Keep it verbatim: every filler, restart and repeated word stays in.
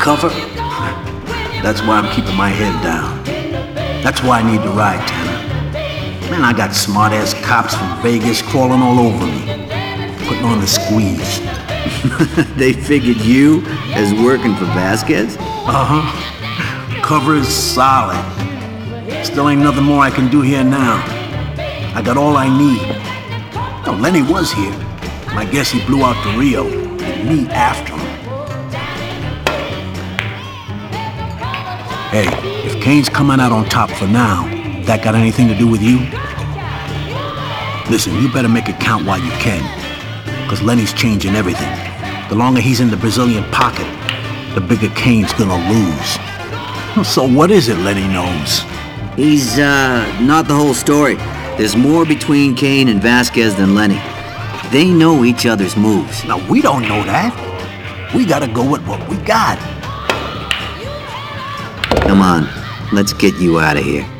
cover? That's why I'm keeping my head down. That's why I need to ride, Tanner. Man, I got smart-ass cops from Vegas crawling all over me, putting on the squeeze. They figured you as working for Vasquez? Uh-huh. Cover is solid. Still ain't nothing more I can do here now. I got all I need. No, Lenny was here. I guess he blew out the Rio, and me after him. Hey, if Kane's coming out on top for now, that got anything to do with you? Listen, you better make it count while you can, because Lenny's changing everything. The longer he's in the Brazilian pocket, the bigger Kane's gonna lose. So what is it Lenny knows? He's, uh, not the whole story. There's more between Kane and Vasquez than Lenny. They know each other's moves. Now, we don't know that. We gotta go with what we got. Come on, let's get you out of here.